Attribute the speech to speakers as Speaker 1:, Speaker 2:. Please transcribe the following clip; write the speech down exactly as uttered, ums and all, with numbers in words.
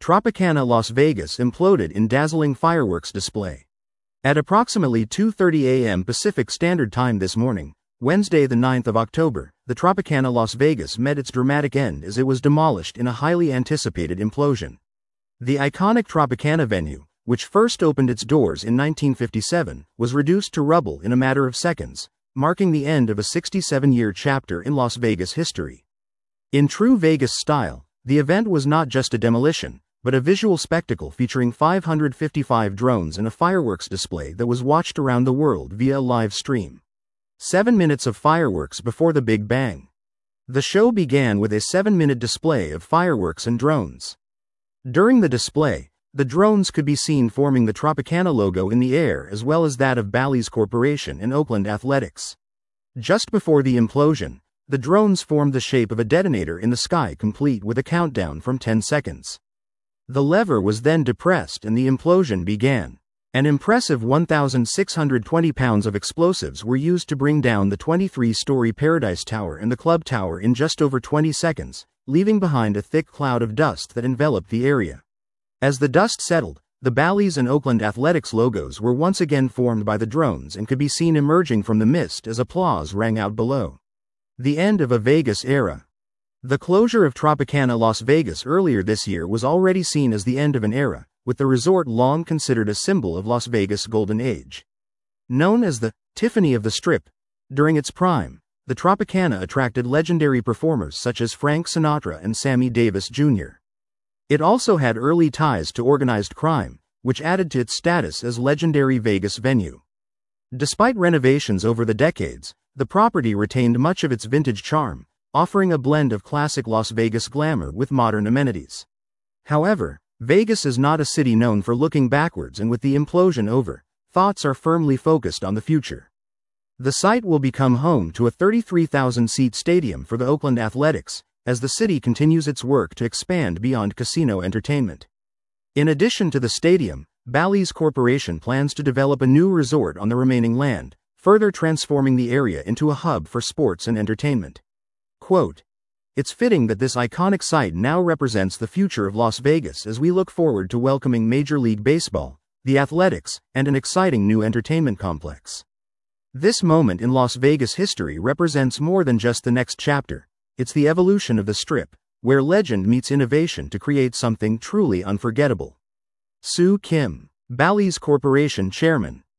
Speaker 1: Tropicana Las Vegas imploded in dazzling fireworks display. At approximately two thirty a m Pacific Standard Time this morning, Wednesday the ninth of October, the Tropicana Las Vegas met its dramatic end as it was demolished in a highly anticipated implosion. The iconic Tropicana venue, which first opened its doors in nineteen fifty-seven, was reduced to rubble in a matter of seconds, marking the end of a sixty-seven-year chapter in Las Vegas history. In true Vegas style, the event was not just a demolition, but a visual spectacle featuring five hundred fifty-five drones and a fireworks display that was watched around the world via a live stream. Seven minutes of fireworks before the Big Bang. The show began with a seven-minute display of fireworks and drones. During the display, the drones could be seen forming the Tropicana logo in the air as well as that of Bally's Corporation and Oakland Athletics. Just before the implosion, the drones formed the shape of a detonator in the sky, complete with a countdown from ten seconds. The lever was then depressed and the implosion began. An impressive one thousand six hundred twenty pounds of explosives were used to bring down the twenty-three-story Paradise Tower and the Club Tower in just over twenty seconds, leaving behind a thick cloud of dust that enveloped the area. As the dust settled, the Bally's and Oakland Athletics logos were once again formed by the drones and could be seen emerging from the mist as applause rang out below. The end of a Vegas era. The closure of Tropicana Las Vegas earlier this year was already seen as the end of an era, with the resort long considered a symbol of Las Vegas' golden age. Known as the Tiffany of the Strip, during its prime, the Tropicana attracted legendary performers such as Frank Sinatra and Sammy Davis Junior It also had early ties to organized crime, which added to its status as legendary Vegas venue. Despite renovations over the decades, the property retained much of its vintage charm, offering a blend of classic Las Vegas glamour with modern amenities. However, Vegas is not a city known for looking backwards, and with the implosion over, thoughts are firmly focused on the future. The site will become home to a thirty-three thousand seat stadium for the Oakland Athletics, as the city continues its work to expand beyond casino entertainment. In addition to the stadium, Bally's Corporation plans to develop a new resort on the remaining land, further transforming the area into a hub for sports and entertainment. Quote, "It's fitting that this iconic site now represents the future of Las Vegas as we look forward to welcoming Major League Baseball, the Athletics, and an exciting new entertainment complex." This moment in Las Vegas history represents more than just the next chapter. It's the evolution of the Strip, where legend meets innovation to create something truly unforgettable. Soo Kim, Bally's Corporation Chairman.